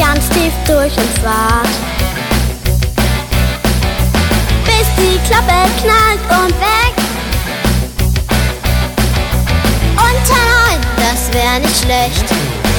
ganz tief durch und wart, bis die Klappe knallt und weg. Und nein, das wär nicht schlecht.